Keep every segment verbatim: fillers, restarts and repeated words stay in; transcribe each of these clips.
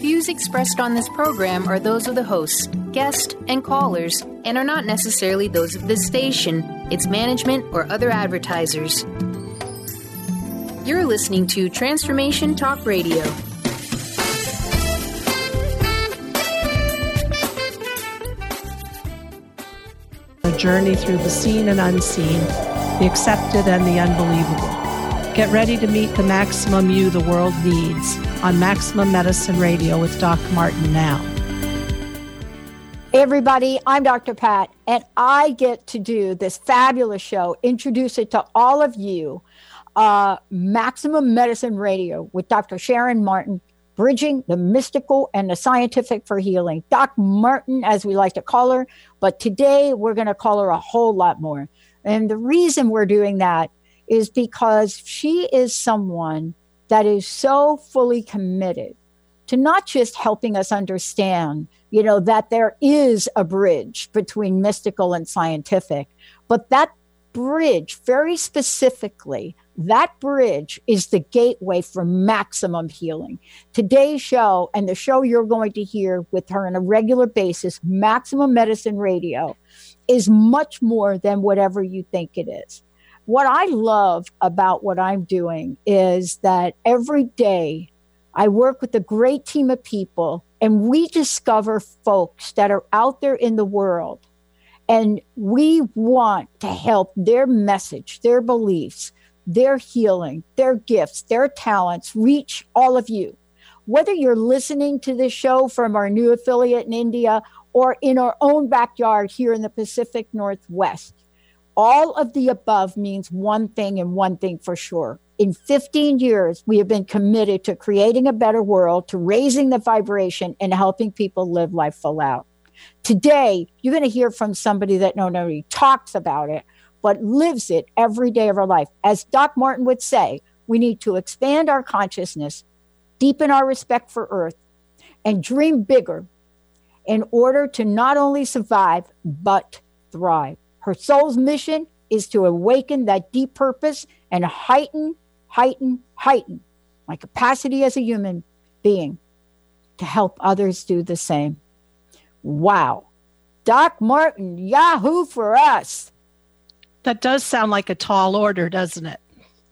views expressed on this program are those of the hosts, guests, and callers, and are not necessarily those of this station, its management, or other advertisers. You're listening to Transformation Talk Radio. A journey through the seen and unseen, the accepted and the unbelievable. Get ready to meet the maximum you the world needs on Maximum Medicine Radio with Doctor Martin now. Hey everybody, I'm Doctor Pat, and I get to do this fabulous show, introduce it to all of you, uh, Maximum Medicine Radio with Doctor Sharon Martin, bridging the mystical and the scientific for healing. Doc Martin, as we like to call her, but today we're going to call her a whole lot more. And the reason we're doing that is because she is someone that is so fully committed to not just helping us understand, you know, that there is a bridge between mystical and scientific, but that bridge, very specifically, that bridge is the gateway for maximum healing. Today's show, and the show you're going to hear with her on a regular basis, Maximum Medicine Radio, is much more than whatever you think it is. What I love about what I'm doing is that every day I work with a great team of people, and we discover folks that are out there in the world, and we want to help their message, their beliefs, their healing, their gifts, their talents reach all of you. Whether you're listening to this show from our new affiliate in India or in our own backyard here in the Pacific Northwest, all of the above means one thing and one thing for sure. In fifteen years, we have been committed to creating a better world, to raising the vibration and helping people live life full out. Today, you're going to hear from somebody that not only talks about it, but lives it every day of our life. As Doc Martin would say, we need to expand our consciousness, deepen our respect for Earth, and dream bigger in order to not only survive, but thrive. Her soul's mission is to awaken that deep purpose and heighten, heighten, heighten my capacity as a human being to help others do the same. Wow. Doc Martin, yahoo for us. That does sound like a tall order, doesn't it?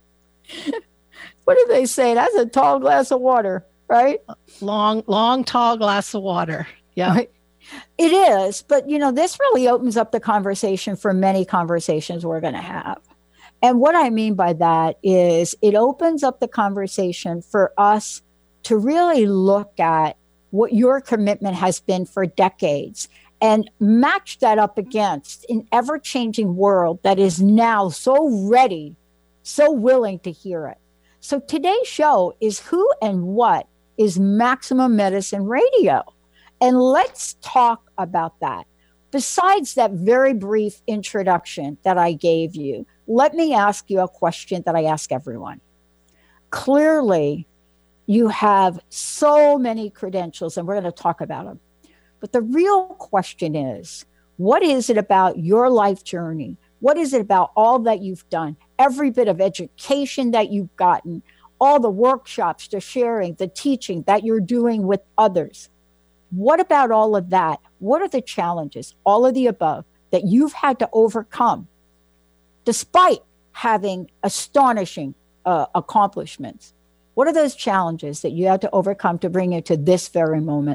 What do they say? That's a tall glass of water, right? Long, long, tall glass of water. Yeah. Right. It is, but you know, this really opens up the conversation for many conversations we're going to have. And what I mean by that is it opens up the conversation for us to really look at what your commitment has been for decades and match that up against an ever-changing world that is now so ready, so willing to hear it. So today's show is who and what is Maximum Medicine Radio. And let's talk about that. Besides that very brief introduction that I gave you, let me ask you a question that I ask everyone. Clearly, you have so many credentials, and we're going to talk about them. But the real question is, what is it about your life journey? What is it about all that you've done? Every bit of education that you've gotten, all the workshops, the sharing, the teaching that you're doing with others. What about all of that? What are the challenges, all of the above, that you've had to overcome despite having astonishing uh, accomplishments? What are those challenges that you had to overcome to bring you to this very moment?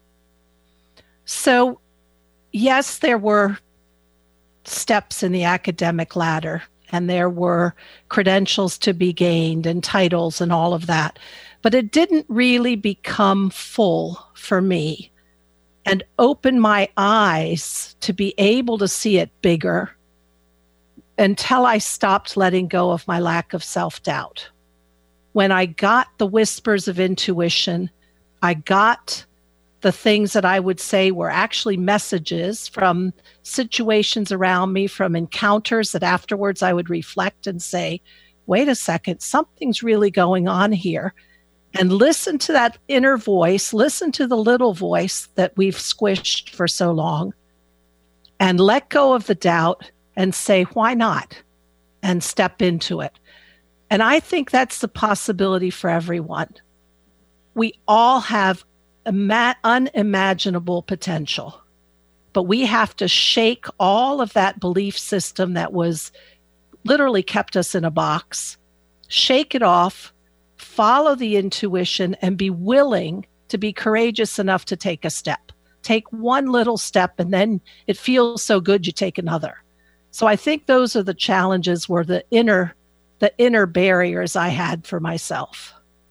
So, yes, there were steps in the academic ladder, and there were credentials to be gained and titles and all of that. But it didn't really become full for me and open my eyes to be able to see it bigger until I stopped letting go of my lack of self-doubt. When I got the whispers of intuition, I got the things that I would say were actually messages from situations around me, from encounters that afterwards I would reflect and say, wait a second, something's really going on here. And listen to that inner voice, listen to the little voice that we've squished for so long, and let go of the doubt and say, why not? And step into it. And I think that's the possibility for everyone. We all have ima- unimaginable potential. But we have to shake all of that belief system that was literally kept us in a box, shake it off, follow the intuition, and be willing to be courageous enough to take a step. Take one little step, and then it feels so good you take another. So I think those are the challenges, were the inner, the inner barriers I had for myself.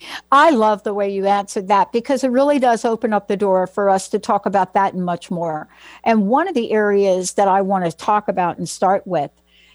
I love the way you answered that, because it really does open up the door for us to talk about that and much more. And one of the areas that I want to talk about and start with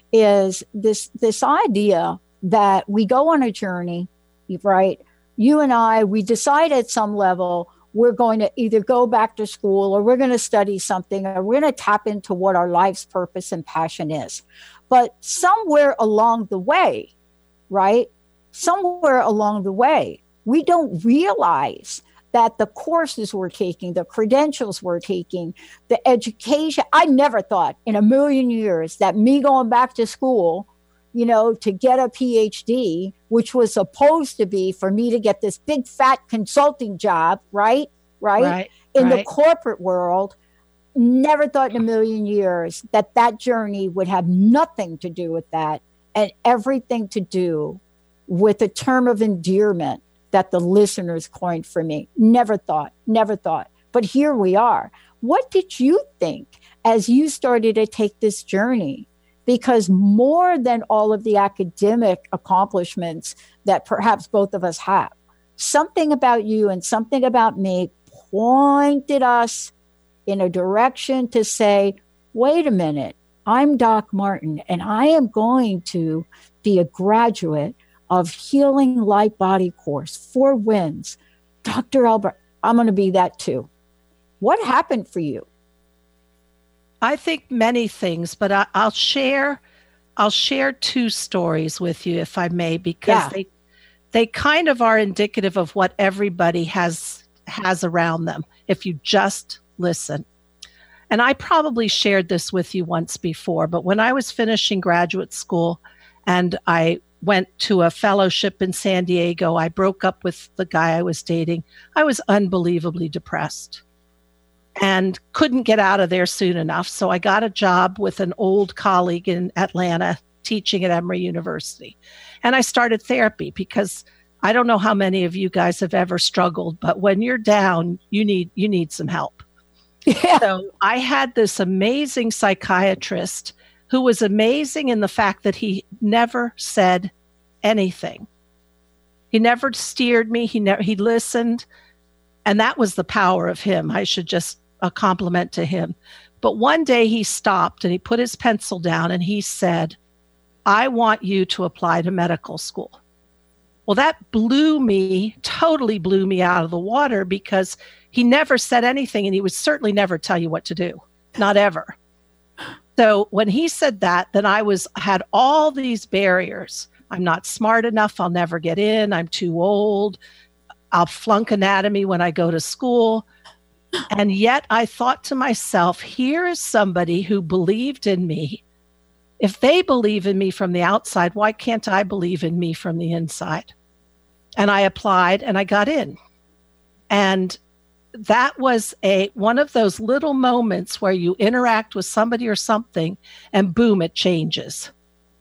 is this, this idea that we go on a journey, right? You and I, we decide at some level we're going to either go back to school, or we're going to study something, or we're going to tap into what our life's purpose and passion is. But somewhere along the way, right? Somewhere along the way, we don't realize that the courses we're taking, the credentials we're taking, the education, I never thought in a million years that me going back to school, you know, to get a P H D, which was supposed to be for me to get this big fat consulting job, right? Right. right in right. the corporate world, never thought in a million years that that journey would have nothing to do with that, and everything to do with a term of endearment that the listeners coined for me. Never thought, never thought. But here we are. What did you think as you started to take this journey? Because more than all of the academic accomplishments that perhaps both of us have, something about you and something about me pointed us in a direction to say, wait a minute, I'm Doc Martin, and I am going to be a graduate of Healing Light Body course, Four Winds. Doctor Albert, I'm going to be that too. What happened for you? I think many things, but I, I'll share, I'll share two stories with you, if I may, because yeah. they, they kind of are indicative of what everybody has, has around them, if you just listen. And I probably shared this with you once before, but when I was finishing graduate school and I went to a fellowship in San Diego, I broke up with the guy I was dating. I was unbelievably depressed and couldn't get out of there soon enough. So I got a job with an old colleague in Atlanta teaching at Emory University. And I started therapy, because I don't know how many of you guys have ever struggled, but when you're down, you need you need some help. Yeah. So I had this amazing psychiatrist who was amazing in the fact that he never said anything. He never steered me. He never, he listened. And that was the power of him. I should just a compliment to him. But one day he stopped and he put his pencil down and he said, I want you to apply to medical school. Well, that blew me, totally blew me out of the water, because he never said anything, and he would certainly never tell you what to do. Not ever. So when he said that, then I was had all these barriers. I'm not smart enough. I'll never get in. I'm too old. I'll flunk anatomy when I go to school. And yet I thought to myself, here is somebody who believed in me. If they believe in me from the outside, why can't I believe in me from the inside? And I applied and I got in. And that was a one of those little moments where you interact with somebody or something and boom, it changes.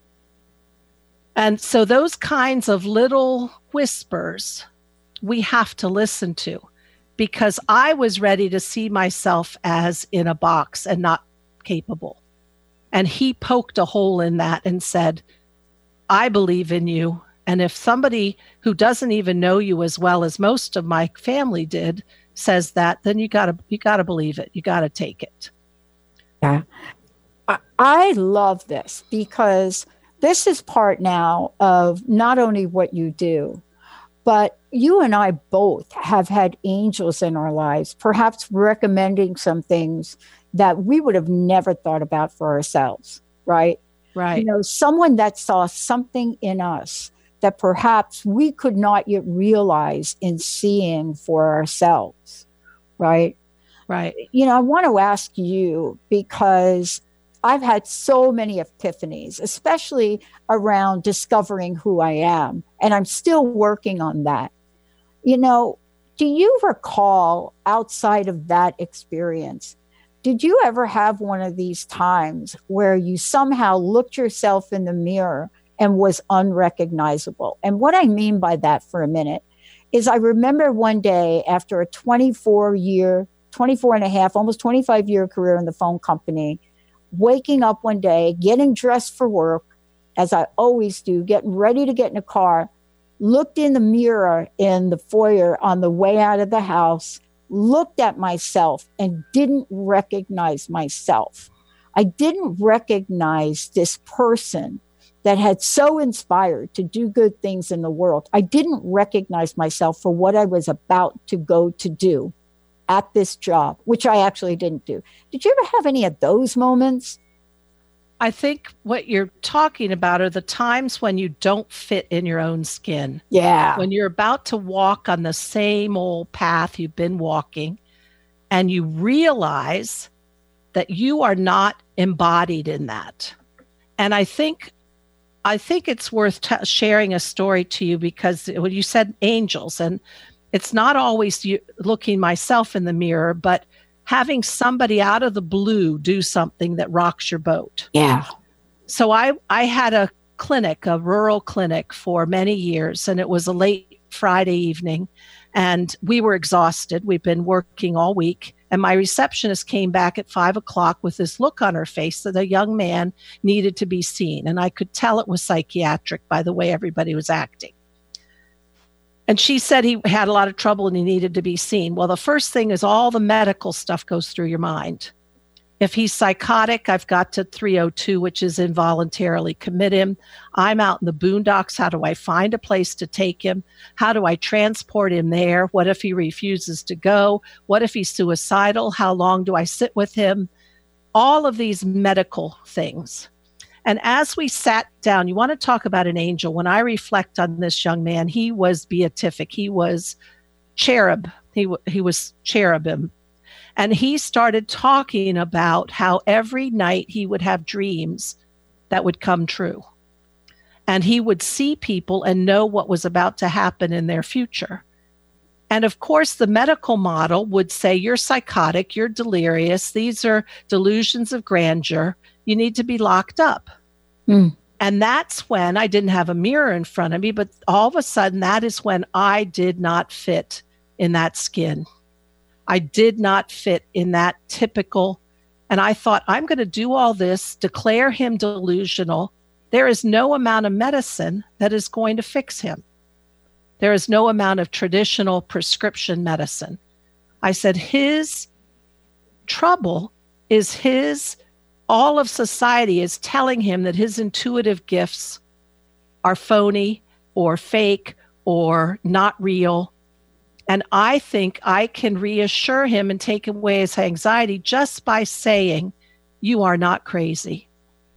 And so those kinds of little whispers we have to listen to, because I was ready to see myself as in a box and not capable. And he poked a hole in that and said, I believe in you. And if somebody who doesn't even know you as well as most of my family did says that, then you gotta you gotta believe it. You gotta take it. Yeah, I, I love this, because this is part now of not only what you do, but you and I both have had angels in our lives, perhaps recommending some things that we would have never thought about for ourselves, right? Right. You know, someone that saw something in us that perhaps we could not yet realize in seeing for ourselves, right? Right. You know, I want to ask you, because I've had so many epiphanies, especially around discovering who I am, and I'm still working on that. You know, Do you recall, outside of that experience, did you ever have one of these times where you somehow looked yourself in the mirror and was unrecognizable? And what I mean by that, for a minute, is I remember one day after a twenty-four year, twenty-four and a half, almost twenty-five year career in the phone company, waking up one day, getting dressed for work, as I always do, getting ready to get in a car, looked in the mirror in the foyer on the way out of the house, looked at myself and didn't recognize myself. I didn't recognize this person that had so inspired to do good things in the world. I didn't recognize myself for what I was about to go to do at this job, which I actually didn't do. Did you ever have any of those moments? I think what you're talking about are the times when you don't fit in your own skin. Yeah. When you're about to walk on the same old path you've been walking, and you realize that you are not embodied in that. And I think I think it's worth t- sharing a story to you, because when you said angels, and it's not always you looking myself in the mirror, but having somebody out of the blue do something that rocks your boat. Yeah. So I, I had a clinic, a rural clinic for many years, and it was a late Friday evening, and we were exhausted. We've been working all week, and my receptionist came back at five o'clock with this look on her face that a young man needed to be seen. And I could tell it was psychiatric by the way everybody was acting. And she said he had a lot of trouble and he needed to be seen. Well, the first thing is all the medical stuff goes through your mind. If he's psychotic, I've got to three oh two, which is involuntarily commit him. I'm out in the boondocks. How do I find a place to take him? How do I transport him there? What if he refuses to go? What if he's suicidal? How long do I sit with him? All of these medical things. And as we sat down, you want to talk about an angel. When I reflect on this young man, he was beatific. He was cherub. He, w- he was cherubim. And he started talking about how every night he would have dreams that would come true. And he would see people and know what was about to happen in their future. And of course, the medical model would say, you're psychotic, you're delirious, these are delusions of grandeur, you need to be locked up. Mm. And that's when I didn't have a mirror in front of me, but all of a sudden, that is when I did not fit in that skin. I did not fit in that typical, and I thought, I'm going to do all this, declare him delusional. There is no amount of medicine that is going to fix him. There is no amount of traditional prescription medicine. I said, his trouble is his, all of society is telling him that his intuitive gifts are phony or fake or not real. And I think I can reassure him and take away his anxiety just by saying, you are not crazy.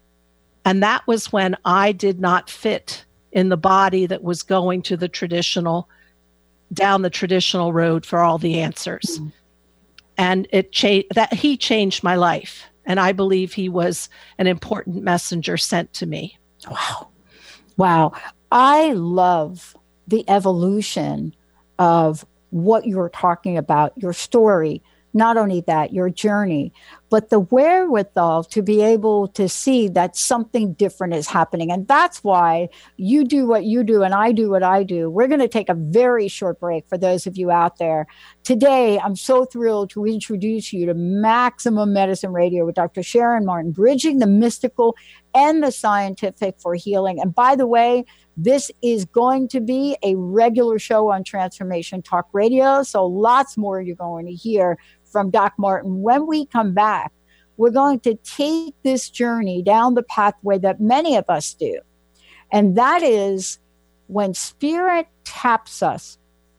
And that was when I did not fit in the body that was going to the traditional, down the traditional road for all the answers. Mm-hmm. And it cha- that he changed my life. And I believe he was an important messenger sent to me. Wow. Wow. I love the evolution of what you're talking about, your story, not only that, your journey, but the wherewithal to be able to see that something different is happening. And that's why you do what you do and I do what I do. We're going to take a very short break for those of you out there. Today, I'm so thrilled to introduce you to Maximum Medicine Radio with Doctor Sharon Martin, bridging the mystical and the scientific for healing. And by the way, this is going to be a regular show on Transformation Talk Radio. So lots more you're going to hear from Doc Martin. When we come back, we're going to take this journey down the pathway that many of us do. And that is when spirit taps us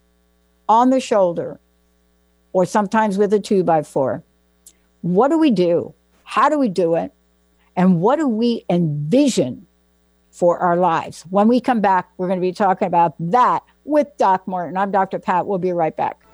on the shoulder, or sometimes with a two by four. What do we do? How do we do it? And what do we envision for our lives? When we come back, we're going to be talking about that with Doc Martin. I'm Doctor Pat. We'll be right back.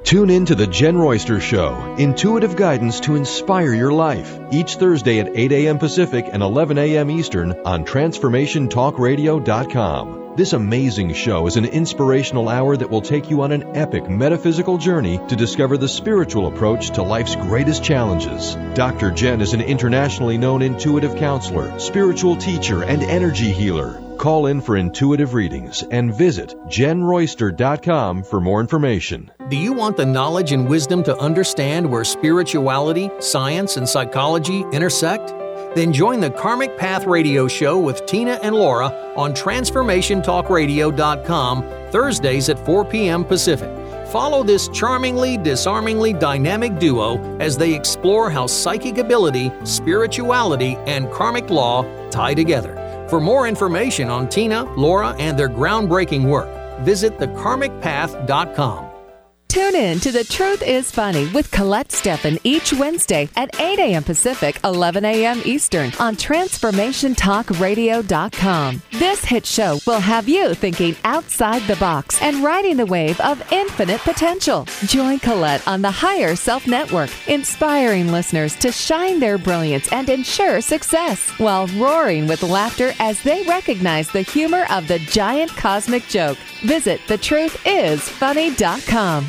Tune in to The Jen Royster Show, intuitive guidance to inspire your life, each Thursday at eight a.m. Pacific and eleven a.m. Eastern on transformation talk radio dot com. This amazing show is an inspirational hour that will take you on an epic metaphysical journey to discover the spiritual approach to life's greatest challenges. Doctor Jen is an internationally known intuitive counselor, spiritual teacher, and energy healer. Call in for intuitive readings and visit jen royster dot com for more information. Do you want the knowledge and wisdom to understand where spirituality, science, and psychology intersect? Then join the Karmic Path Radio Show with Tina and Laura on transformation talk radio dot com Thursdays at four p.m. Pacific. Follow this charmingly, disarmingly dynamic duo as they explore how psychic ability, spirituality, and karmic law tie together. For more information on Tina, Laura, and their groundbreaking work, visit the karmic path dot com. Tune in to The Truth is Funny with Colette Steffen each Wednesday at eight a.m. Pacific, eleven a.m. Eastern on transformation talk radio dot com. This hit show will have you thinking outside the box and riding the wave of infinite potential. Join Colette on the Higher Self Network, inspiring listeners to shine their brilliance and ensure success while roaring with laughter as they recognize the humor of the giant cosmic joke. Visit the truth is funny dot com.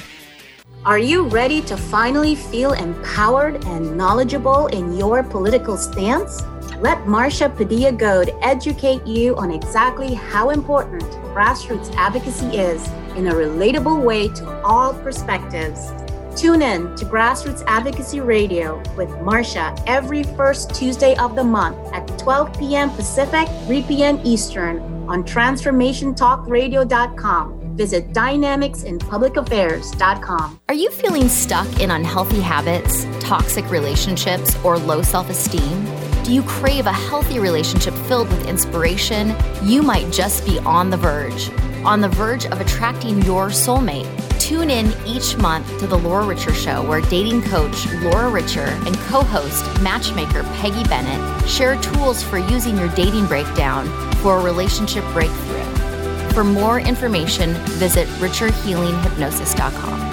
Are you ready to finally feel empowered and knowledgeable in your political stance? Let Marsha Padilla-Goad educate you on exactly how important grassroots advocacy is in a relatable way to all perspectives. Tune in to Grassroots Advocacy Radio with Marsha every first Tuesday of the month at twelve p.m. Pacific, three p.m. Eastern on transformation talk radio dot com. Visit dynamics in public affairs dot com. Are you feeling stuck in unhealthy habits, toxic relationships, or low self-esteem? Do you crave a healthy relationship filled with inspiration? You might just be on the verge. On the verge of attracting your soulmate. Tune in each month to The Laura Richer Show, where dating coach Laura Richer and co-host matchmaker Peggy Bennett share tools for using your dating breakdown for a relationship breakthrough. For more information, visit richer healing hypnosis dot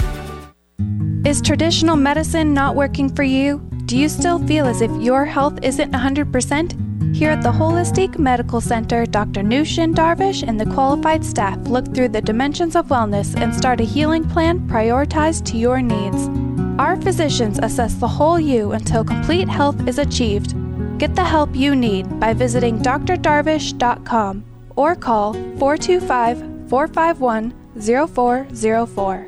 com. Is traditional medicine not working for you? Do you still feel as if your health isn't one hundred percent? Here at the Holistic Medical Center, Doctor Nushin Darvish and the qualified staff look through the dimensions of wellness and start a healing plan prioritized to your needs. Our physicians assess the whole you until complete health is achieved. Get the help you need by visiting d r darvish dot com or call four two five, four five one, zero four zero four.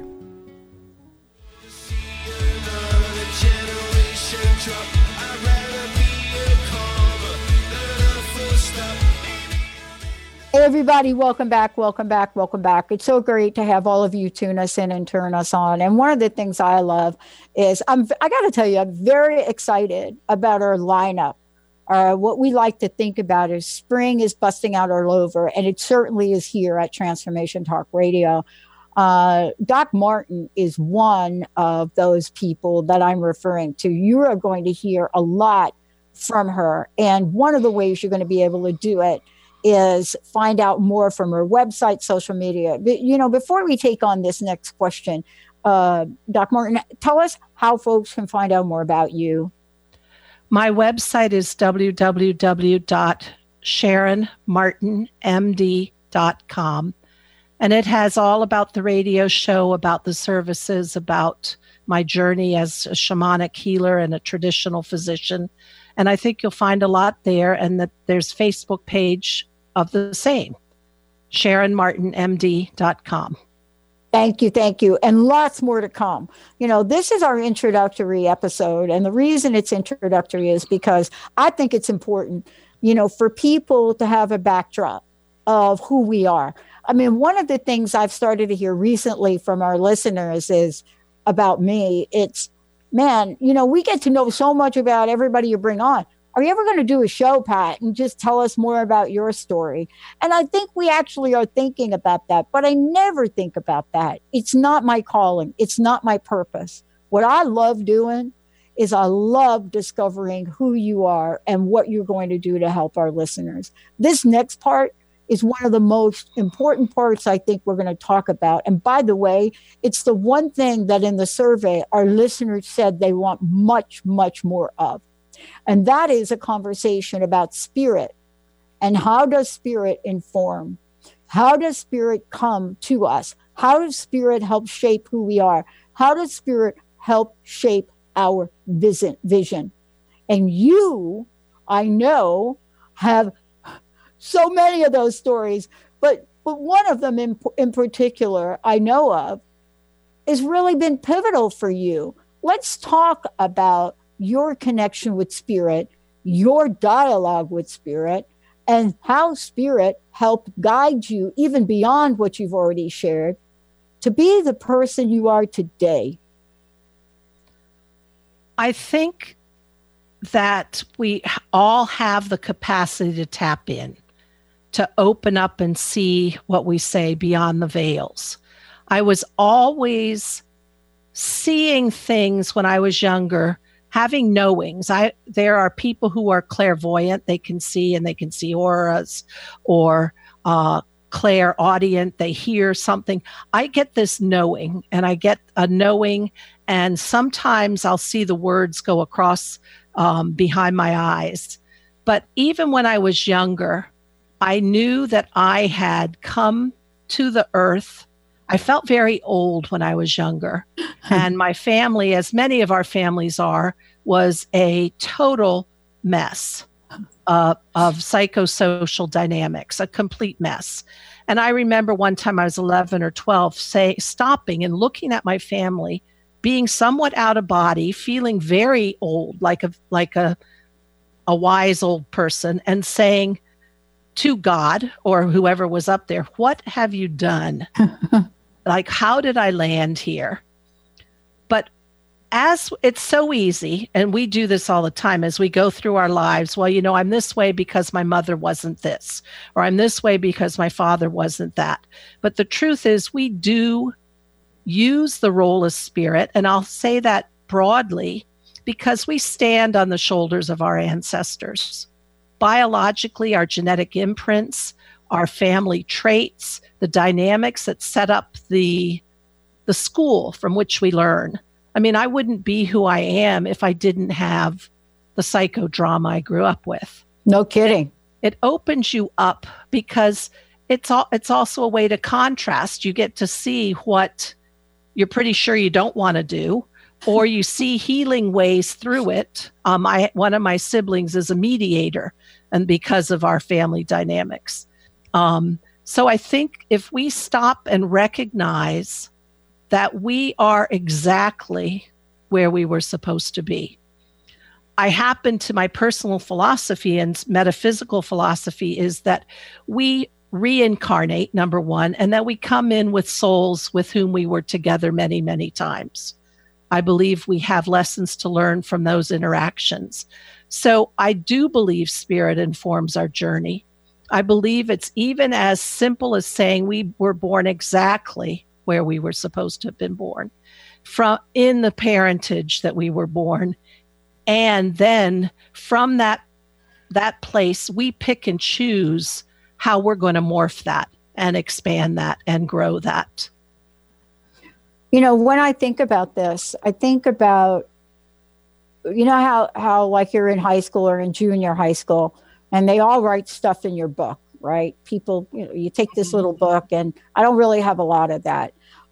Hey everybody, welcome back, welcome back, welcome back. It's so great to have all of you tune us in and turn us on. And one of the things I love is, I'm, I got to tell you, I'm very excited about our lineup. Uh, what we like to think about is spring is busting out all over, and it certainly is here at Transformation Talk Radio. Uh, Doc Martin is one of those people that I'm referring to. You are going to hear a lot from her, and one of the ways you're going to be able to do it is find out more from her website, social media. But, you know, before we take on this next question, uh, Doc Martin, tell us how folks can find out more about you. My website is w w w dot sharon martin m d dot com, and it has all about the radio show, about the services, about my journey as a shamanic healer and a traditional physician. And I think you'll find a lot there, and that there's Facebook page of the same, sharon martin m d dot com. Thank you. Thank you. And lots more to come. You know, this is our introductory episode. And the reason it's introductory is because I think it's important, you know, for people to have a backdrop of who we are. I mean, one of the things I've started to hear recently from our listeners is about me. It's, man, you know, we get to know so much about everybody you bring on. Are you ever going to do a show, Pat, and just tell us more about your story? And I think we actually are thinking about that, but I never think about that. It's not my calling. It's not my purpose. What I love doing is I love discovering who you are and what you're going to do to help our listeners. This next part is one of the most important parts I think we're going to talk about. And by the way, it's the one thing that in the survey our listeners said they want much, much more of. And that is a conversation about spirit. And how does spirit inform? How does spirit come to us? How does spirit help shape who we are? How does spirit help shape our vision? And you, I know, have so many of those stories, but but one of them in, in particular I know of has really been pivotal for you. Let's talk about your connection with spirit, your dialogue with spirit, and how spirit helped guide you even beyond what you've already shared to be the person you are today. I think that we all have the capacity to tap in, to open up and see what we say beyond the veils. I was always seeing things when I was younger, having knowings. I there are people who are clairvoyant, they can see and they can see auras, or uh, clairaudient, they hear something. I get this knowing, and I get a knowing, and sometimes I'll see the words go across um, behind my eyes. But even when I was younger, I knew that I had come to the earth. I felt very old when I was younger. And my family, as many of our families are, was a total mess uh, of psychosocial dynamics, a complete mess. And I remember one time I was eleven or twelve, say, stopping and looking at my family, being somewhat out of body, feeling very old, like a like a a wise old person, and saying to God or whoever was up there, "What have you done? Like, how did I land here?" But as it's so easy, and we do this all the time as we go through our lives, well, you know, I'm this way because my mother wasn't this, or I'm this way because my father wasn't that. But the truth is, we do use the role of spirit, and I'll say that broadly because we stand on the shoulders of our ancestors. Biologically, our genetic imprints, our family traits, the dynamics that set up the the school from which we learn. I mean, I wouldn't be who I am if I didn't have the psychodrama I grew up with. No kidding. It opens you up because it's all, it's also a way to contrast. You get to see what you're pretty sure you don't want to do, or you see healing ways through it. Um, I, one of my siblings is a mediator, and because of our family dynamics. Um, so I think if we stop and recognize that we are exactly where we were supposed to be. I happen to my personal philosophy and metaphysical philosophy is that we reincarnate, number one, and that we come in with souls with whom we were together many, many times. I believe we have lessons to learn from those interactions. So I do believe spirit informs our journey. I believe it's even as simple as saying we were born exactly where we were supposed to have been born, from in the parentage that we were born. And then from that, that place, we pick and choose how we're going to morph that and expand that and grow that. You know, when I think about this, I think about, you know, how, how like you're in high school or in junior high school, and they all write stuff in your book, right? People, you know, you take this little book, and I don't really have a lot of that.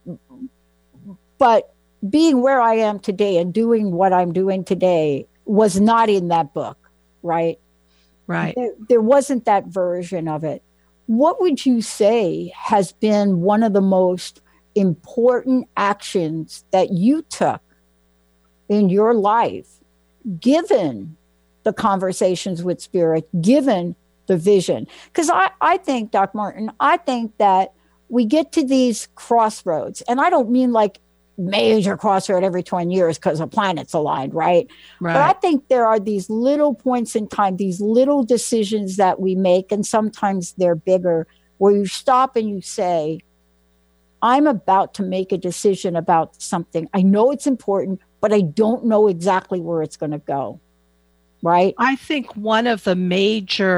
But being where I am today and doing what I'm doing today was not in that book, right? Right. There, there wasn't that version of it. What would you say has been one of the most important actions that you took in your life, given the conversations with spirit, given the vision? Because I, I think, Doc Martin, I think that we get to these crossroads, and I don't mean like major crossroad every twenty years because the planets aligned, right? Right. But I think there are these little points in time, these little decisions that we make, and sometimes they're bigger, where you stop and you say, I'm about to make a decision about something. I know it's important, but I don't know exactly where it's going to go, right? I think one of the major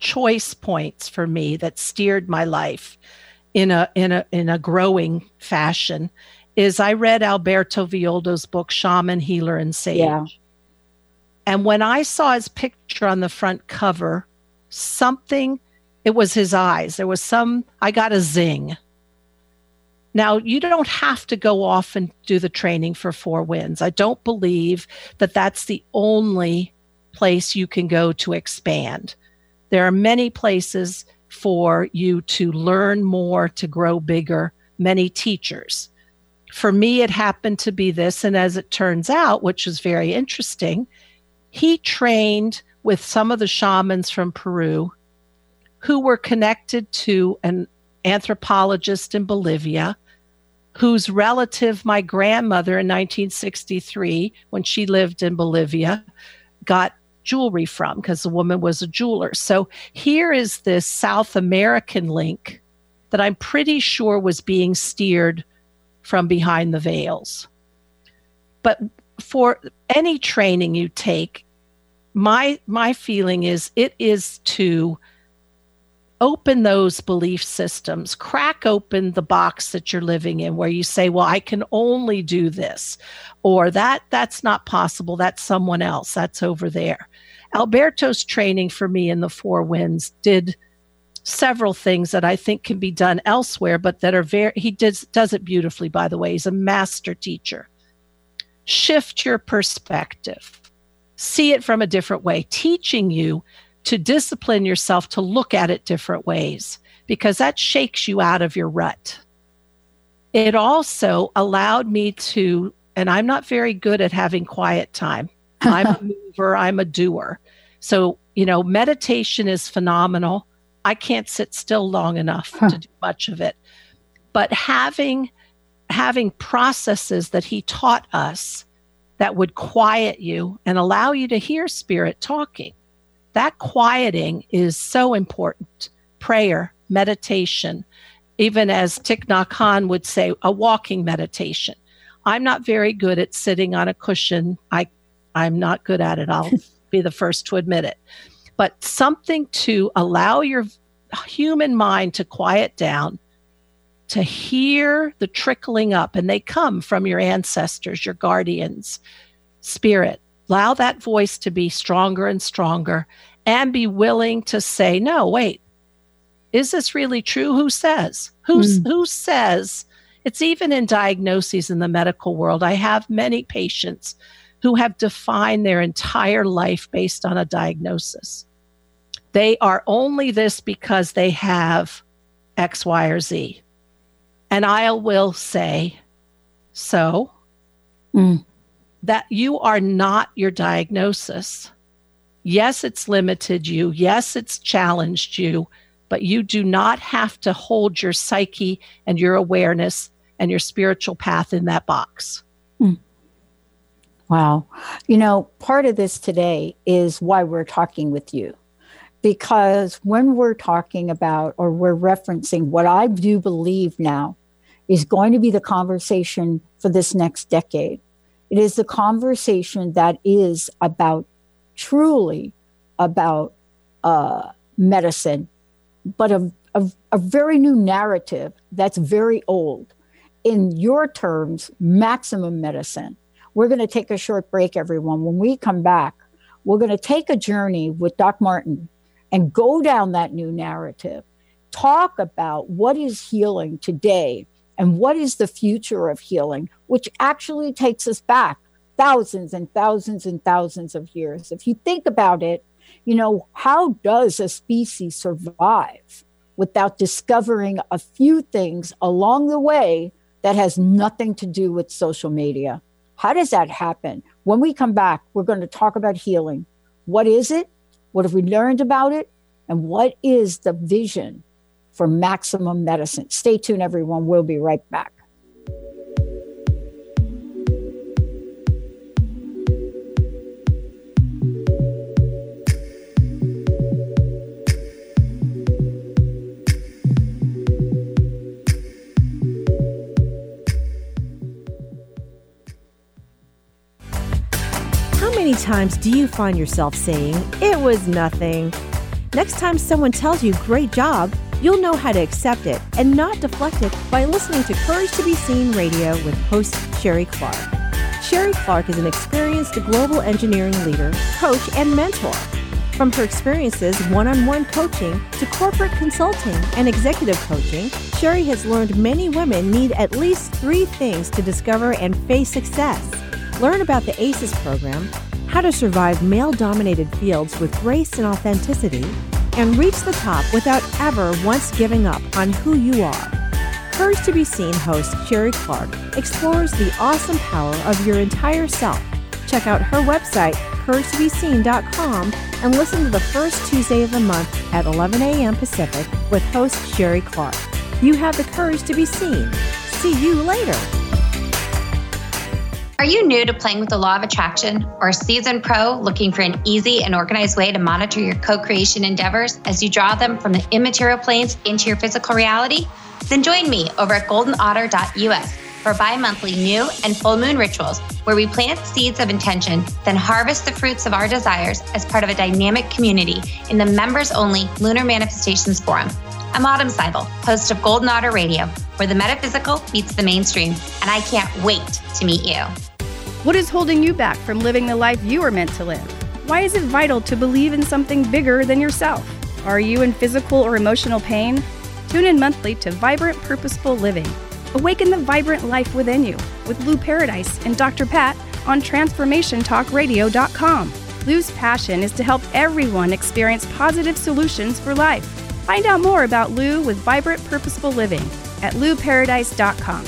choice points for me that steered my life in a in a in a growing fashion is I read Alberto Villoldo's book, Shaman, Healer, and Sage. Yeah. And when I saw his picture on the front cover, something, it was his eyes. There was some, I got a zing. Now, you don't have to go off and do the training for Four Winds. I don't believe that that's the only place you can go to expand. There are many places for you to learn more, to grow bigger, many teachers. For me, it happened to be this, and as it turns out, which is very interesting, he trained with some of the shamans from Peru who were connected to an anthropologist in Bolivia, whose relative, my grandmother in nineteen sixty-three, when she lived in Bolivia, got jewelry from, because the woman was a jeweler. So here is this South American link that I'm pretty sure was being steered from behind the veils. But for any training you take, my my feeling is it is to open those belief systems, crack open the box that you're living in where you say, well, I can only do this, or that that's not possible. That's someone else. That's over there. Alberto's training for me in the Four Winds did several things that I think can be done elsewhere, but that are very, he does, does it beautifully, by the way. He's a master teacher. Shift your perspective. See it from a different way, teaching you to discipline yourself to look at it different ways, because that shakes you out of your rut. It also allowed me to, and I'm not very good at having quiet time. I'm a mover, I'm a doer. So, you know, meditation is phenomenal. I can't sit still long enough huh. to do much of it. But having having processes that he taught us that would quiet you and allow you to hear spirit talking, that quieting is so important. Prayer, meditation, even as Thich Nhat Hanh would say, a walking meditation. I'm not very good at sitting on a cushion. I, I'm not good at it. I'll be the first to admit it. But something to allow your human mind to quiet down, to hear the trickling up, and they come from your ancestors, your guardians, spirit. Allow that voice to be stronger and stronger, and be willing to say, no, wait, is this really true? Who says? Who's, mm. Who says? It's even in diagnoses in the medical world. I have many patients who have defined their entire life based on a diagnosis. They are only this because they have X, Y, or Z. And I will say, so mm. that you are not your diagnosis. Yes, it's limited you. Yes, it's challenged you, but you do not have to hold your psyche and your awareness and your spiritual path in that box. Mm. Wow. You know, part of this today is why we're talking with you. Because when we're talking about, or we're referencing what I do believe now is going to be the conversation for this next decade. It is the conversation that is about, truly about uh, medicine, but a, a, a very new narrative that's very old. In your terms, maximum medicine. We're going to take a short break, everyone. When we come back, we're going to take a journey with Doc Martin and go down that new narrative, talk about what is healing today and what is the future of healing, which actually takes us back thousands and thousands and thousands of years. If you think about it, you know, how does a species survive without discovering a few things along the way that has nothing to do with social media? How does that happen? When we come back, we're going to talk about healing. What is it? What have we learned about it? And what is the vision for maximum medicine? Stay tuned, everyone. We'll be right back. How many times do you find yourself saying, it was nothing? Next time someone tells you great job, you'll know how to accept it and not deflect it by listening to Courage to Be Seen Radio with host Sherry Clark. Sherry Clark is an experienced global engineering leader, coach, and mentor. From her experiences one-on-one coaching to corporate consulting and executive coaching, Sherry has learned many women need at least three things to discover and face success. Learn about the ACES program, how to survive male-dominated fields with grace and authenticity, and reach the top without ever once giving up on who you are. Courage to Be Seen host Sherry Clark explores the awesome power of your entire self. Check out her website, courage to be seen dot com, and listen to the first Tuesday of the month at eleven a.m. Pacific with host Sherry Clark. You have the courage to be seen. See you later. Are you new to playing with the law of attraction or a seasoned pro looking for an easy and organized way to monitor your co-creation endeavors as you draw them from the immaterial planes into your physical reality? Then join me over at golden otter dot u s for bi-monthly new and full moon rituals where we plant seeds of intention, then harvest the fruits of our desires as part of a dynamic community in the members-only Lunar Manifestations Forum. I'm Autumn Seibel, host of Golden Otter Radio, where the metaphysical meets the mainstream, and I can't wait to meet you. What is holding you back from living the life you are meant to live? Why is it vital to believe in something bigger than yourself? Are you in physical or emotional pain? Tune in monthly to Vibrant Purposeful Living. Awaken the vibrant life within you with Lou Paradise and Doctor Pat on transformation talk radio dot com. Lou's passion is to help everyone experience positive solutions for life. Find out more about Lou with Vibrant Purposeful Living at lou paradise dot com.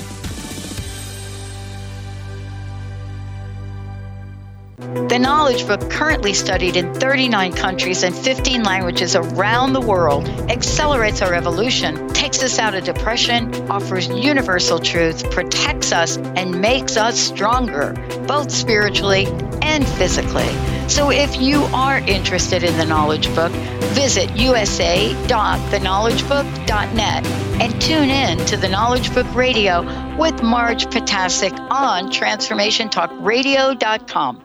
The Knowledge Book, currently studied in thirty-nine countries and fifteen languages around the world, accelerates our evolution, takes us out of depression, offers universal truth, protects us, and makes us stronger, both spiritually and physically. So if you are interested in the Knowledge Book, visit u s a dot the knowledge book dot net and tune in to the Knowledge Book Radio with Marge Potasic on transformation talk radio dot com.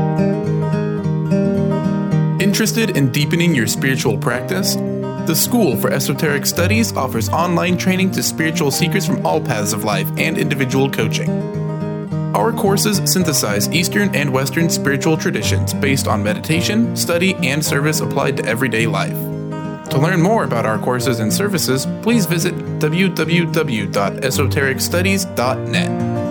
Interested in deepening your spiritual practice? The School for Esoteric Studies offers online training to spiritual seekers from all paths of life and individual coaching. Our courses synthesize Eastern and Western spiritual traditions based on meditation, study, and service applied to everyday life. To learn more about our courses and services, please visit w w w dot esoteric studies dot net.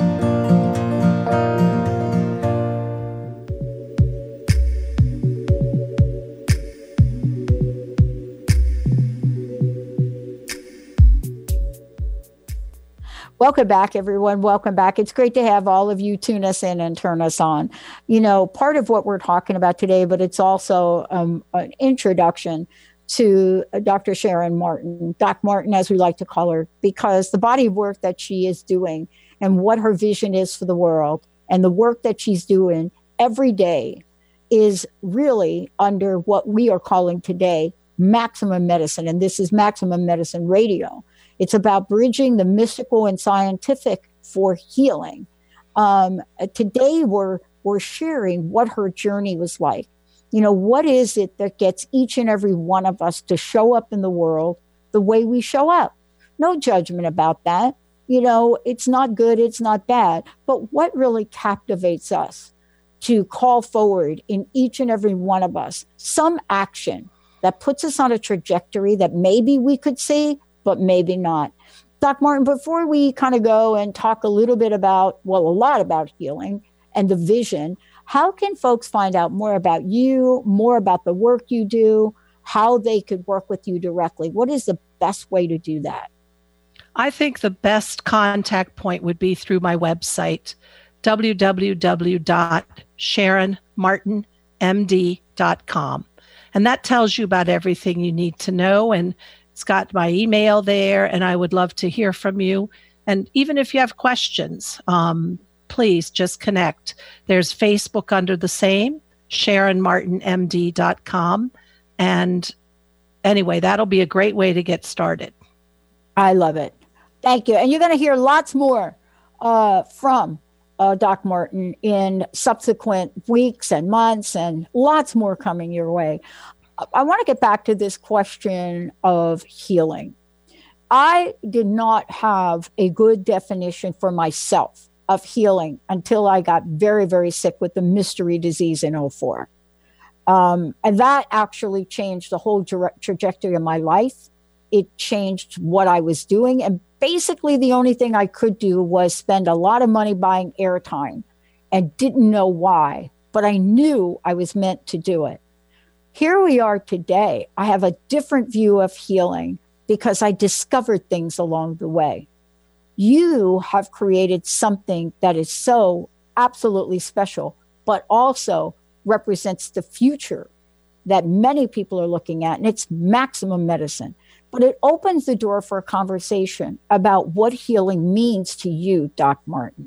Welcome back, everyone. Welcome back. It's great to have all of you tune us in and turn us on. You know, part of what we're talking about today, but it's also um, an introduction to Doctor Sharon Martin, Doc Martin, as we like to call her, because the body of work that she is doing and what her vision is for the world and the work that she's doing every day is really under what we are calling today maximum medicine. And this is Maximum Medicine Radio. It's about bridging the mystical and scientific for healing. Um, today, we're we're sharing what her journey was like. You know, what is it that gets each and every one of us to show up in the world the way we show up? No judgment about that. You know, it's not good, it's not bad. But what really captivates us to call forward in each and every one of us some action that puts us on a trajectory that maybe we could see, but maybe not. Doc Martin, before we kind of go and talk a little bit about, well, a lot about healing and the vision, how can folks find out more about you, more about the work you do, how they could work with you directly? What is the best way to do that? I think the best contact point would be through my website, w w w dot sharon martin m d dot com. And that tells you about everything you need to know. And it's got my email there, and I would love to hear from you. And even if you have questions, um, please just connect. There's Facebook under the same, sharon martin m d dot com. And anyway, that'll be a great way to get started. I love it. Thank you. And you're going to hear lots more uh, from uh, Doc Martin in subsequent weeks and months, and lots more coming your way. I want to get back to this question of healing. I did not have a good definition for myself of healing until I got very, very sick with the mystery disease in oh four. Um, and that actually changed the whole tra- trajectory of my life. It changed what I was doing. And basically the only thing I could do was spend a lot of money buying airtime and didn't know why, but I knew I was meant to do it. Here we are today. I have a different view of healing because I discovered things along the way. You have created something that is so absolutely special, but also represents the future that many people are looking at, and it's maximum medicine. But it opens the door for a conversation about what healing means to you, Doc Martin.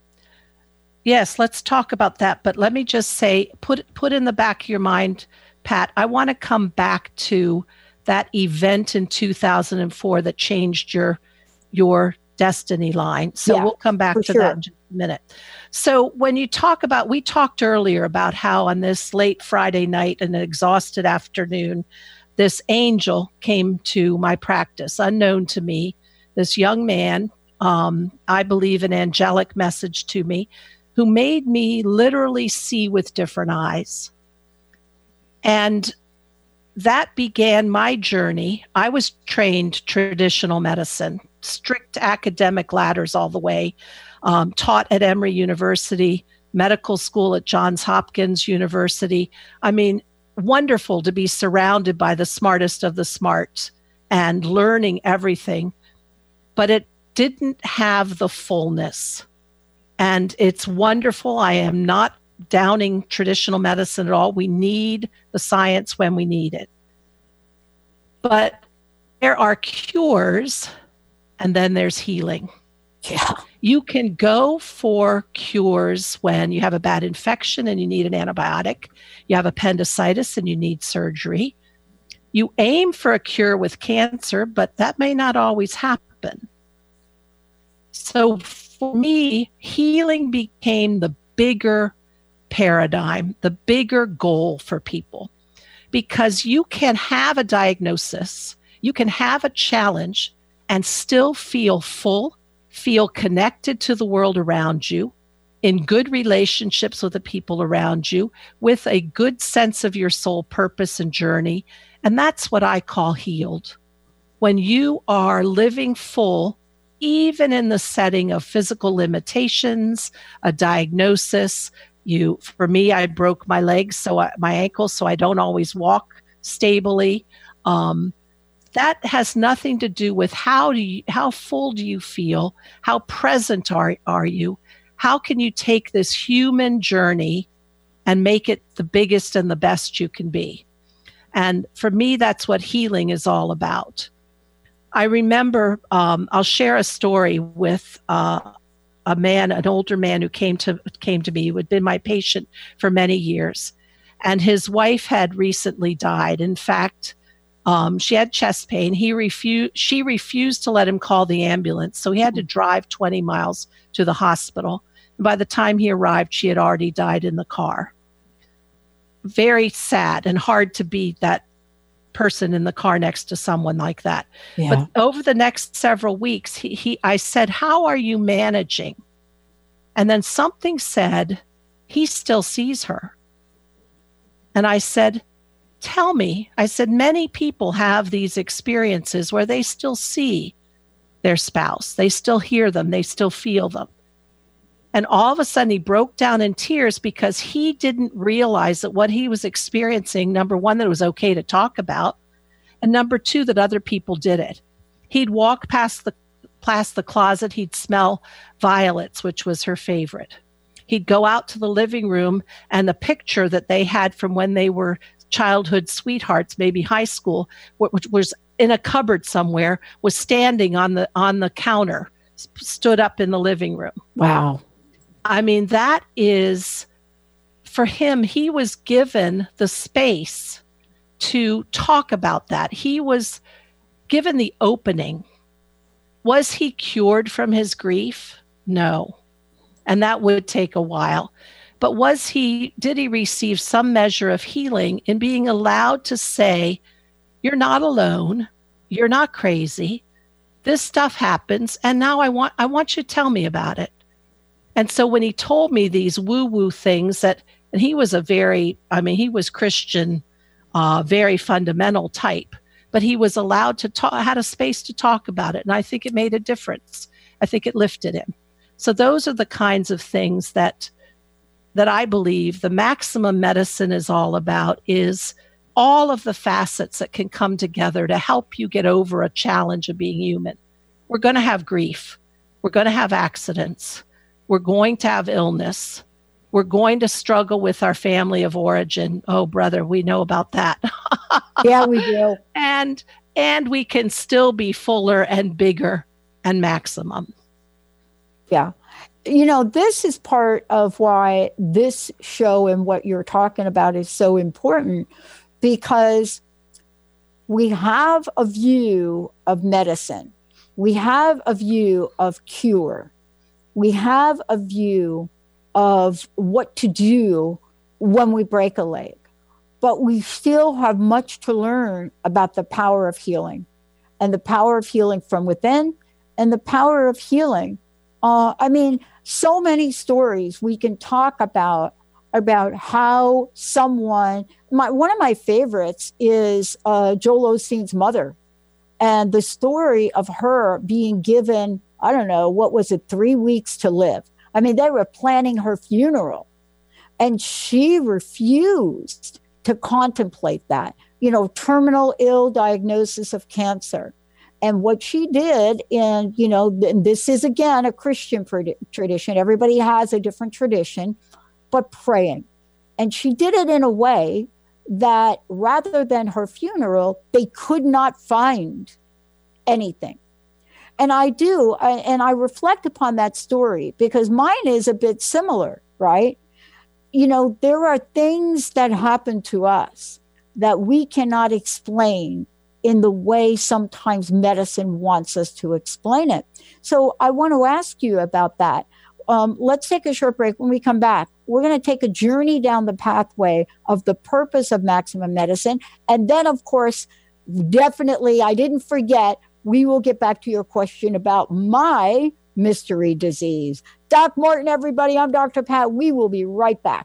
Yes, let's talk about that. But let me just say, put put in the back of your mind, Pat, I want to come back to that event in two thousand four that changed your your destiny line. So yeah, we'll come back to sure. that in just a minute. So when you talk about, we talked earlier about how on this late Friday night and an exhausted afternoon, this angel came to my practice, unknown to me. This young man, um, I believe an angelic message to me, who made me literally see with different eyes. And that began my journey. I was trained traditional medicine, strict academic ladders all the way, um, taught at Emory University, medical school at Johns Hopkins University. I mean, wonderful to be surrounded by the smartest of the smart and learning everything, but it didn't have the fullness. And it's wonderful. I am not downing traditional medicine at all. We need the science when we need it. But there are cures, and then there's healing. Yeah. You can go for cures when you have a bad infection and you need an antibiotic. You have appendicitis and you need surgery. You aim for a cure with cancer, but that may not always happen. So for me, healing became the bigger paradigm, the bigger goal for people, because you can have a diagnosis, you can have a challenge and still feel full, feel connected to the world around you, in good relationships with the people around you, with a good sense of your soul purpose and journey. And that's what I call healed. When you are living full, even in the setting of physical limitations, a diagnosis. You, for me, I broke my legs, so I, my ankles, so I don't always walk stably. Um, that has nothing to do with how do you, how full do you feel? How present are, are you? How can you take this human journey and make it the biggest and the best you can be? And for me, that's what healing is all about. I remember, um, I'll share a story with uh, a man, an older man who came to came to me, who had been my patient for many years. And his wife had recently died. In fact, um, she had chest pain. He refused. She refused to let him call the ambulance. So he had to drive twenty miles to the hospital. And by the time he arrived, she had already died in the car. Very sad and hard to be that person in the car next to someone like that. Yeah. But over the next several weeks, he, he, I said, how are you managing? And then something said, he still sees her. And I said, tell me. I said, many people have these experiences where they still see their spouse. They still hear them. They still feel them. And all of a sudden he broke down in tears because he didn't realize that what he was experiencing, number one, that it was okay to talk about, and number two, that other people did it. He'd walk past the past the closet, he'd smell violets, which was her favorite. He'd go out to the living room, and the picture that they had from when they were childhood sweethearts, maybe high school, which was in a cupboard somewhere, was standing on the on the counter, stood up in the living room. Wow. I mean, that is, for him, he was given the space to talk about that. He was given the opening. Was he cured from his grief? No. And that would take a while. But was he, did he receive some measure of healing in being allowed to say, you're not alone, you're not crazy, this stuff happens, and now I want I want you to tell me about it. And so when he told me these woo-woo things that, and he was a very, I mean, he was Christian, uh, very fundamental type, but he was allowed to talk, had a space to talk about it. And I think it made a difference. I think it lifted him. So those are the kinds of things that that I believe the maximum medicine is all about, is all of the facets that can come together to help you get over a challenge of being human. We're going to have grief. We're going to have accidents. We're going to have illness. We're going to struggle with our family of origin. Oh, brother, we know about that. Yeah, we do. And and we can still be fuller and bigger and maximum. Yeah. You know, this is part of why this show and what you're talking about is so important, because we have a view of medicine. We have a view of cure. We have a view of what to do when we break a leg. But we still have much to learn about the power of healing, and the power of healing from within, and the power of healing. Uh, I mean, so many stories we can talk about, about how someone, my, one of my favorites is uh, Joel Osteen's mother, and the story of her being given, I don't know, what was it, three weeks to live. I mean, they were planning her funeral, and she refused to contemplate that, you know, terminal ill diagnosis of cancer. And what she did, and, you know, and this is, again, a Christian tradition. Everybody has a different tradition, but praying. And she did it in a way that rather than her funeral, they could not find anything. And I do, I, and I reflect upon that story because mine is a bit similar, right? You know, there are things that happen to us that we cannot explain in the way sometimes medicine wants us to explain it. So I want to ask you about that. Um, let's take a short break. When we come back, we're going to take a journey down the pathway of the purpose of maximum medicine. And then, of course, definitely, I didn't forget, we will get back to your question about my mystery disease. Doc Martin, everybody, I'm Doctor Pat. We will be right back.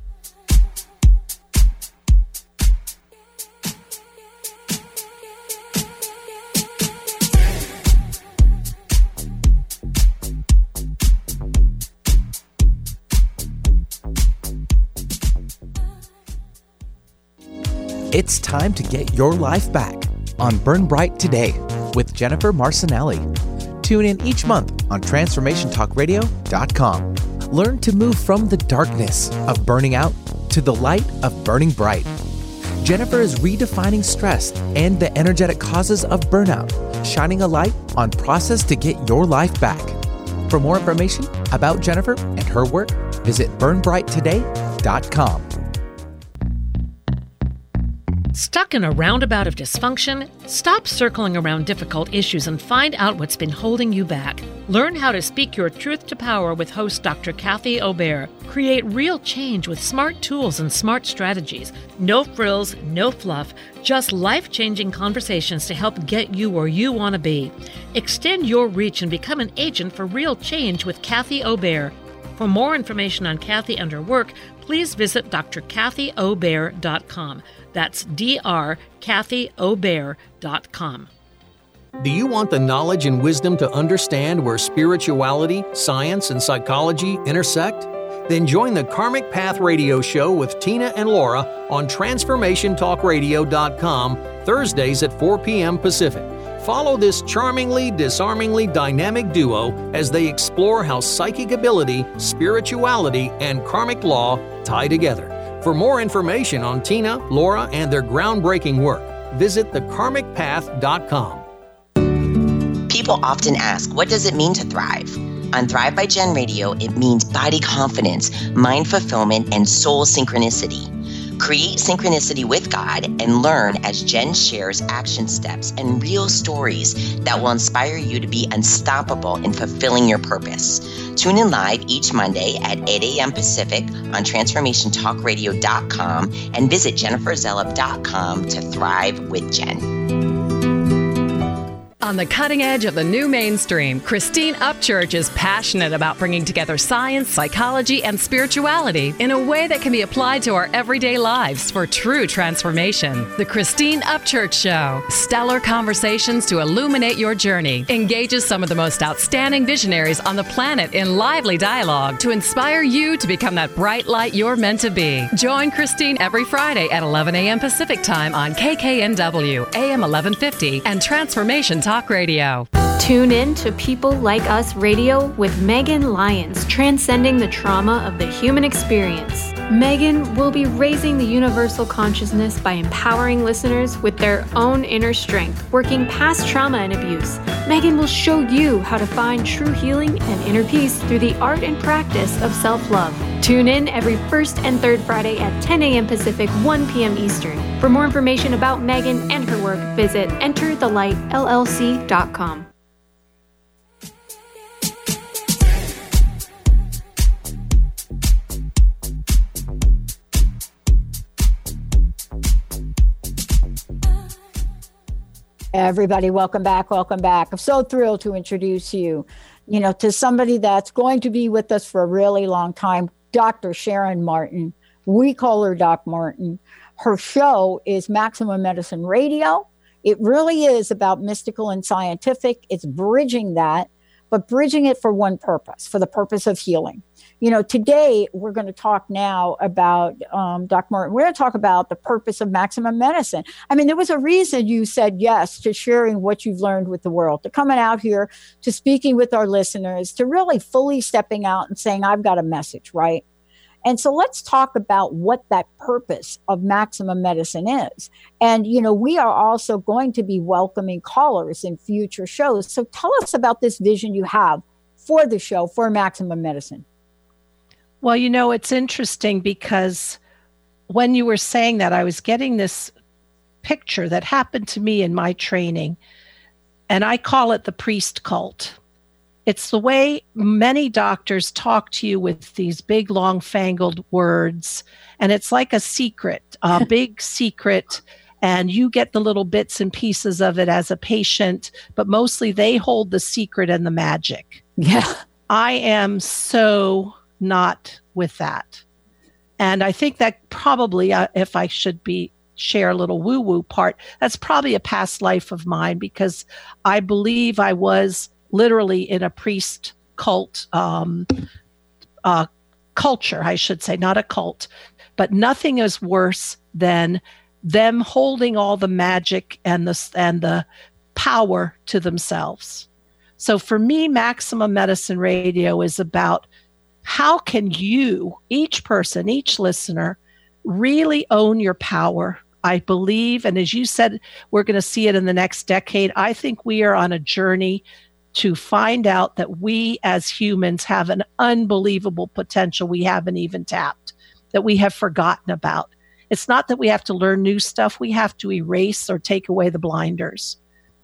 It's time to get your life back on Burn Bright Today with Jennifer Marcinelli. Tune in each month on transformation talk radio dot com. Learn to move from the darkness of burning out to the light of burning bright. Jennifer is redefining stress and the energetic causes of burnout, shining a light on process to get your life back. For more information about Jennifer and her work, visit burn bright today dot com. Stuck in a roundabout of dysfunction? Stop circling around difficult issues and find out what's been holding you back. Learn how to speak your truth to power with host Doctor Kathy Obear. Create real change with smart tools and smart strategies. No frills, no fluff, just life-changing conversations to help get you where you want to be. Extend your reach and become an agent for real change with Kathy Obear. For more information on Kathy and her work, please visit d r kathy obear dot com. That's D R Kathy Obear dot com. Do you want the knowledge and wisdom to understand where spirituality, science, and psychology intersect? Then join the Karmic Path Radio Show with Tina and Laura on transformation talk radio dot com Thursdays at four p.m. Pacific. Follow this charmingly, disarmingly dynamic duo as they explore how psychic ability, spirituality, and karmic law tie together. For more information on Tina, Laura, and their groundbreaking work, visit the karmic path dot com. People often ask, what does it mean to thrive? On Thrive by Gen Radio, it means body confidence, mind fulfillment, and soul synchronicity. Create synchronicity with God and learn as Jen shares action steps and real stories that will inspire you to be unstoppable in fulfilling your purpose. Tune in live each Monday at eight a.m. Pacific on transformation talk radio dot com and visit jennifer zellup dot com to thrive with Jen. On the cutting edge of the new mainstream, Christine Upchurch is passionate about bringing together science, psychology, and spirituality in a way that can be applied to our everyday lives for true transformation. The Christine Upchurch Show, stellar conversations to illuminate your journey, engages some of the most outstanding visionaries on the planet in lively dialogue to inspire you to become that bright light you're meant to be. Join Christine every Friday at eleven a.m. Pacific Time on K K N W, A M eleven fifty, and Transformation Talk Radio. Tune in to People Like Us Radio with Megan Lyons, transcending the trauma of the human experience. Megan will be raising the universal consciousness by empowering listeners with their own inner strength, working past trauma and abuse. Megan will show you how to find true healing and inner peace through the art and practice of self-love. Tune in every first and third Friday at ten a.m. Pacific, one p.m. Eastern. For more information about Megan and her work, visit enter the light L L C dot com. Everybody, welcome back, welcome back. I'm so thrilled to introduce you, you know, to somebody that's going to be with us for a really long time, Doctor Sharon Martin. We call her Doc Martin. Her show is Maximum Medicine Radio. It really is about mystical and scientific. It's bridging that, but bridging it for one purpose, for the purpose of healing. You know, today we're going to talk now about, um, Doc Martin, we're going to talk about the purpose of Maximum Medicine. I mean, there was a reason you said yes to sharing what you've learned with the world, to coming out here, to speaking with our listeners, to really fully stepping out and saying, I've got a message, right? And so let's talk about what that purpose of Maximum Medicine is. And, you know, we are also going to be welcoming callers in future shows. So tell us about this vision you have for the show, for Maximum Medicine. Well, you know, it's interesting because when you were saying that, I was getting this picture that happened to me in my training, and I call it the priest cult. It's the way many doctors talk to you with these big, long, fangled words, and it's like a secret, a big secret, and you get the little bits and pieces of it as a patient, but mostly they hold the secret and the magic. Yeah. I am so not with that. And I think that probably, uh, if I should be share a little woo-woo part, that's probably a past life of mine, because I believe I was literally in a priest cult um, uh, culture, I should say, not a cult, but nothing is worse than them holding all the magic and the, and the power to themselves. So for me, Maximum Medicine Radio is about how can you, each person, each listener, really own your power? I believe, and as you said, we're going to see it in the next decade. I think we are on a journey to find out that we as humans have an unbelievable potential we haven't even tapped, that we have forgotten about. It's not that we have to learn new stuff. We have to erase or take away the blinders.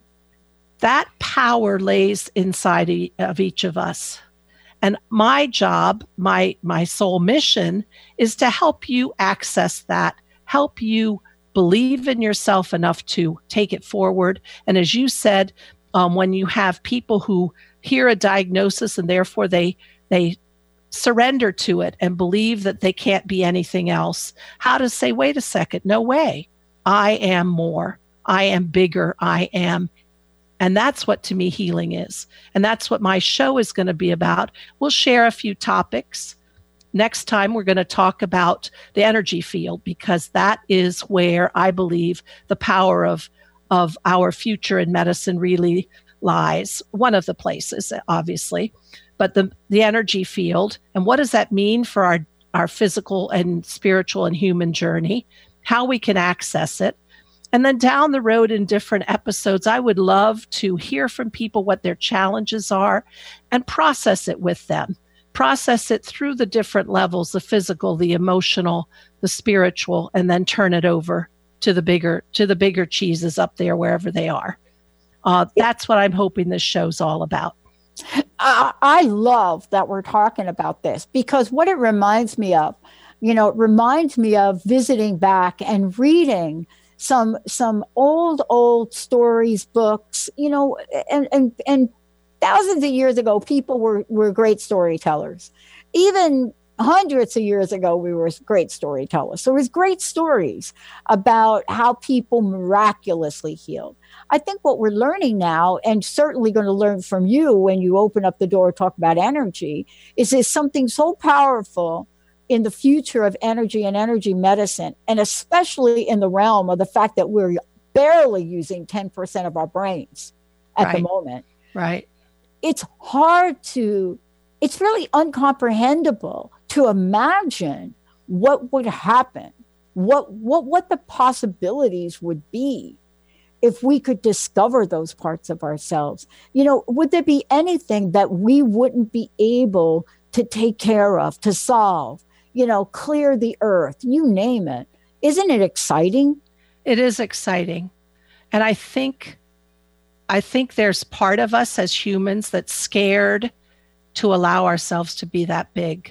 That power lays inside of each of us. And my job, my my sole mission is to help you access that, help you believe in yourself enough to take it forward. And as you said, um, when you have people who hear a diagnosis and therefore they they surrender to it and believe that they can't be anything else, how to say, wait a second, no way. I am more. I am bigger. I am. And that's what, to me, healing is. And that's what my show is going to be about. We'll share a few topics. Next time, we're going to talk about the energy field, because that is where I believe the power of, of our future in medicine really lies. One of the places, obviously, but the, the energy field. And what does that mean for our, our physical and spiritual and human journey? How we can access it. And then down the road in different episodes, I would love to hear from people what their challenges are and process it with them. process it through the different levels, the physical, the emotional, the spiritual, and then turn it over to the bigger, to the bigger cheeses up there, wherever they are. Uh, that's what I'm hoping this show's all about. I, I love that we're talking about this, because what it reminds me of, you know, it reminds me of visiting back and reading some some old, old stories, books, you know, and and, and thousands of years ago, people were, were great storytellers. Even hundreds of years ago, we were great storytellers. So it was great stories about how people miraculously healed. I think what we're learning now, and certainly going to learn from you when you open up the door, talk about energy, is there's something so powerful in the future of energy and energy medicine, and especially in the realm of the fact that we're barely using ten percent of our brains at Right. the moment. Right. It's hard to, it's really uncomprehendable to imagine what would happen, what what what the possibilities would be if we could discover those parts of ourselves. You know, would there be anything that we wouldn't be able to take care of, to solve, you know, clear the earth, you name it? Isn't it exciting? It is exciting. And I think, I think there's part of us as humans that's scared to allow ourselves to be that big,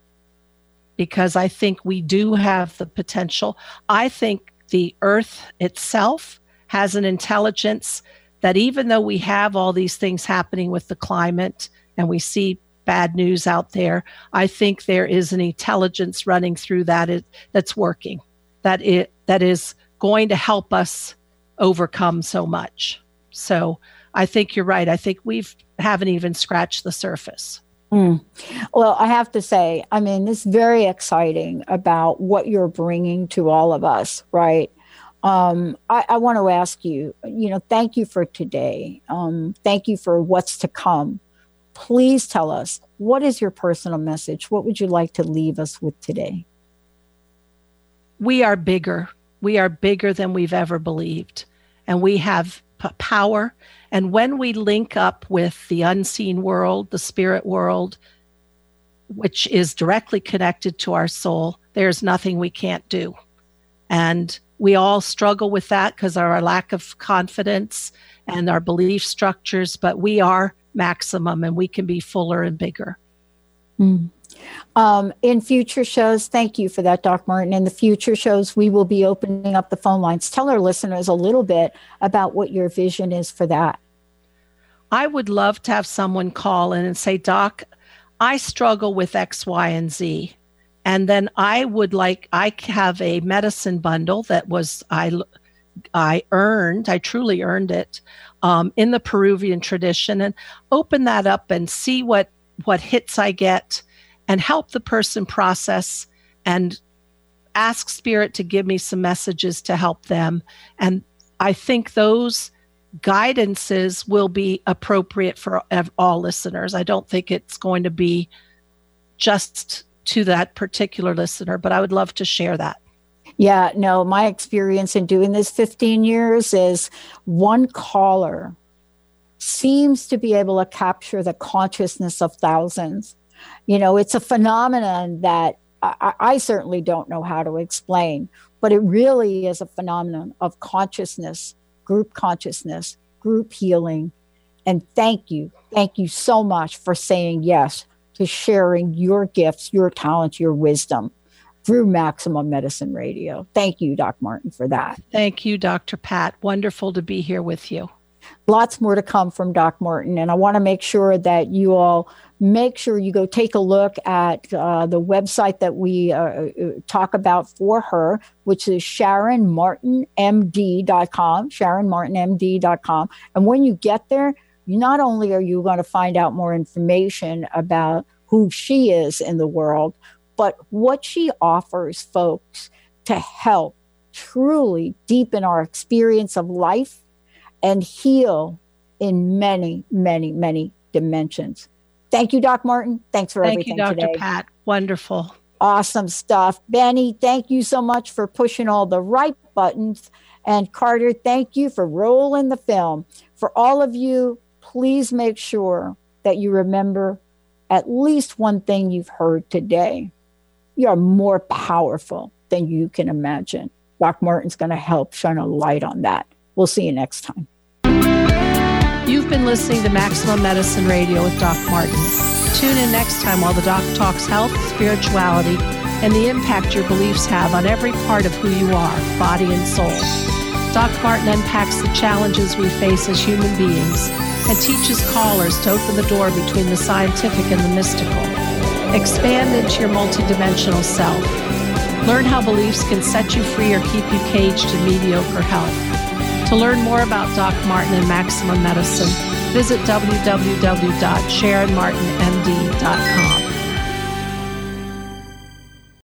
because I think we do have the potential. I think the earth itself has an intelligence that, even though we have all these things happening with the climate and we see bad news out there, I think there is an intelligence running through that it, that's working, that it that is going to help us overcome so much. So I think you're right. I think we've haven't even scratched the surface. Mm. Well, I have to say, I mean, it's very exciting about what you're bringing to all of us, right? Um, I, I want to ask you, you know, thank you for today. Um, thank you for what's to come. Please tell us, what is your personal message? What would you like to leave us with today? We are bigger. We are bigger than we've ever believed. And we have p- power. And when we link up with the unseen world, the spirit world, which is directly connected to our soul, there's nothing we can't do. And we all struggle with that because of our lack of confidence and our belief structures, but we are maximum and we can be fuller and bigger. Mm. Um, in future shows, thank you for that, Doc Martin. In the future shows, we will be opening up the phone lines. Tell our listeners a little bit about what your vision is for that. I would love to have someone call in and say, Doc, I struggle with X, Y, and Z. And then I would like, I have a medicine bundle that was, I, I earned, I truly earned it um, in the Peruvian tradition, and open that up and see what, what hits I get and help the person process and ask Spirit to give me some messages to help them. And I think those guidances will be appropriate for all listeners. I don't think it's going to be just to that particular listener, but I would love to share that. Yeah, no, my experience in doing this fifteen years is one caller seems to be able to capture the consciousness of thousands. You know, it's a phenomenon that I, I certainly don't know how to explain, but it really is a phenomenon of consciousness, group consciousness, group healing. And thank you. Thank you so much for saying yes to sharing your gifts, your talents, your wisdom through Maximum Medicine Radio. Thank you, Doc Martin, for that. Thank you, Doctor Pat. Wonderful to be here with you. Lots more to come from Doc Martin. And I want to make sure that you all make sure you go take a look at uh, the website that we uh, talk about for her, which is sharon martin m d dot com, sharon martin m d dot com. And when you get there, not only are you going to find out more information about who she is in the world, but what she offers folks to help truly deepen our experience of life and heal in many, many, many dimensions. Thank you, Doc Martin. Thanks for thank everything you, Doctor today. Pat. Wonderful. Awesome stuff. Benny, thank you so much for pushing all the right buttons. And Carter, thank you for rolling the film. For all of you, please make sure that you remember at least one thing you've heard today. You're more powerful than you can imagine. Doc Martin's going to help shine a light on that. We'll see you next time. You've been listening to Maximum Medicine Radio with Doc Martin. Tune in next time while the doc talks health, spirituality, and the impact your beliefs have on every part of who you are, body and soul. Doc Martin unpacks the challenges we face as human beings and teaches callers to open the door between the scientific and the mystical. Expand into your multidimensional self. Learn how beliefs can set you free or keep you caged in mediocre health. To learn more about Doc Martin and Maximum Medicine, visit w w w dot sharon martin m d dot com.